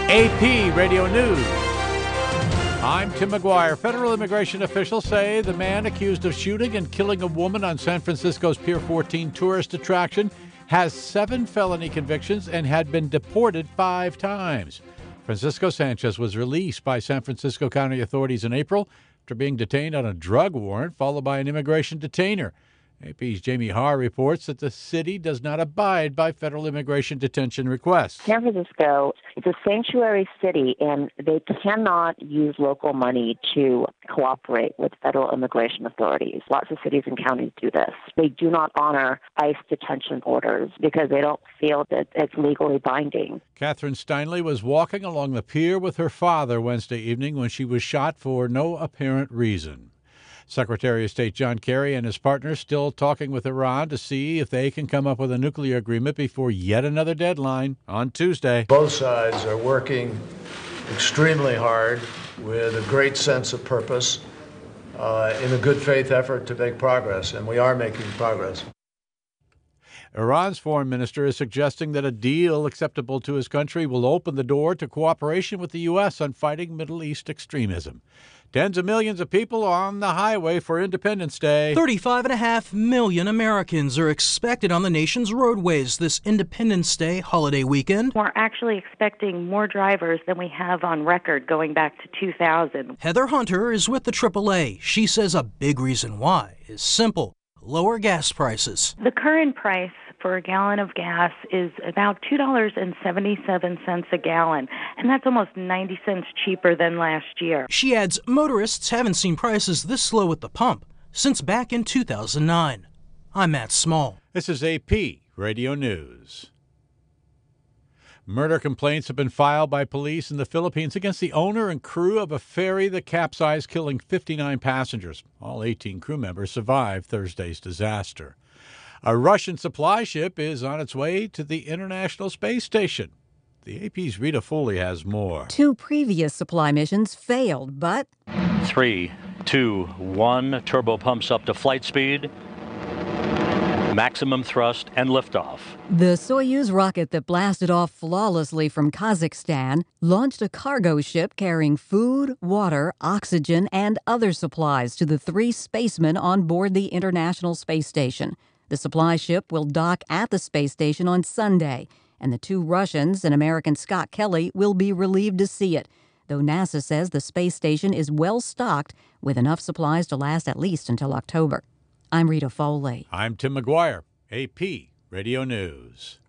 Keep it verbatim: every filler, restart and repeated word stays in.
A P Radio News. I'm Tim McGuire. Federal immigration officials say the man accused of shooting and killing a woman on San Francisco's Pier fourteen tourist attraction has seven felony convictions and had been deported five times. Francisco Sanchez was released by San Francisco County authorities in April after being detained on a drug warrant, followed by an immigration detainer. A P's Jamie Haar reports that the city does not abide by federal immigration detention requests. San Francisco is a sanctuary city, and they cannot use local money to cooperate with federal immigration authorities. Lots of cities and counties do this. They do not honor ICE detention orders because they don't feel that it's legally binding. Catherine Steinle was walking along the pier with her father Wednesday evening when she was shot for no apparent reason. Secretary of State John Kerry and his partners still talking with Iran to see if they can come up with a nuclear agreement before yet another deadline on Tuesday. Both sides are working extremely hard with a great sense of purpose uh, in a good faith effort to make progress, and we are making progress. Iran's foreign minister is suggesting that a deal acceptable to his country will open the door to cooperation with the U S on fighting Middle East extremism. Tens of millions of people are on the highway for Independence Day. thirty-five and a half million Americans are expected on the nation's roadways this Independence Day holiday weekend. We're actually expecting more drivers than we have on record going back to two thousand. Heather Hunter is with the triple A. She says a big reason why is simple: lower gas prices. The current price for a gallon of gas is about two dollars and seventy-seven cents a gallon, and that's almost ninety cents cheaper than last year. She adds motorists haven't seen prices this low at the pump since back in two thousand nine. I'm Matt Small. This is A P Radio News. Murder complaints have been filed by police in the Philippines against the owner and crew of a ferry that capsized, killing fifty-nine passengers. All eighteen crew members survived Thursday's disaster. A Russian supply ship is on its way to the International Space Station. The A P's Rita Foley has more. Two previous supply missions failed, but... Three, two, one, turbo pumps up to flight speed, maximum thrust, and liftoff. The Soyuz rocket that blasted off flawlessly from Kazakhstan launched a cargo ship carrying food, water, oxygen, and other supplies to the three spacemen on board the International Space Station. The supply ship will dock at the space station on Sunday, and the two Russians and American Scott Kelly will be relieved to see it, though NASA says the space station is well stocked with enough supplies to last at least until October. I'm Rita Foley. I'm Tim McGuire, A P Radio News.